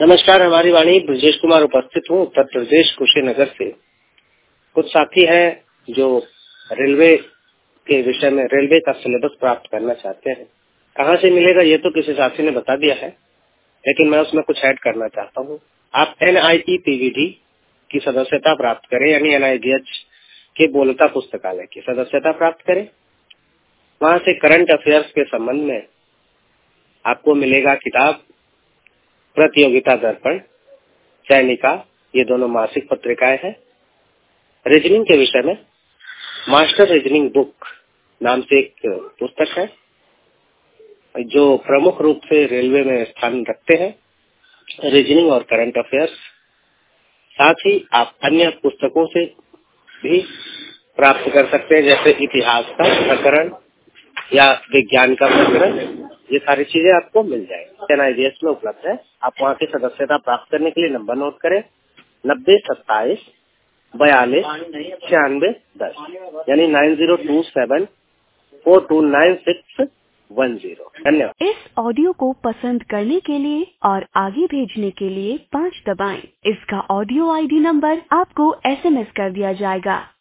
नमस्कार, हमारी वाणी ब्रजेश कुमार उपस्थित हूँ उत्तर प्रदेश कुशीनगर से। कुछ साथी हैं जो रेलवे के विषय में रेलवे का सिलेबस प्राप्त करना चाहते हैं। कहाँ से मिलेगा ये तो किसी साथी ने बता दिया है, लेकिन मैं उसमें कुछ ऐड करना चाहता हूँ। आप NIEPVD की सदस्यता प्राप्त करें, यानी NIDH के बोलता पुस्तकालय की सदस्यता प्राप्त करें। वहाँ से करंट अफेयर्स के संबंध में आपको मिलेगा किताब प्रतियोगिता दर्पण, चयनिका, ये दोनों मासिक पत्रिकाएं हैं। रीजनिंग के विषय में मास्टर रीजनिंग बुक नाम से एक पुस्तक है जो प्रमुख रूप से रेलवे में स्थान रखते हैं, रीजनिंग और करंट अफेयर्स। साथ ही आप अन्य पुस्तकों से भी प्राप्त कर सकते हैं, जैसे इतिहास का प्रकरण या विज्ञान का प्रकरण। ये सारी चीजें आपको मिल जाएगी। NIDH में उपलब्ध है। आप वहाँ की सदस्यता प्राप्त करने के लिए नंबर नोट करें 9027429610, यानी 9027429610। धन्यवाद। इस ऑडियो को पसंद करने के लिए और आगे भेजने के लिए 5 दबाएं। इसका ऑडियो ID नंबर आपको SMS कर दिया जाएगा।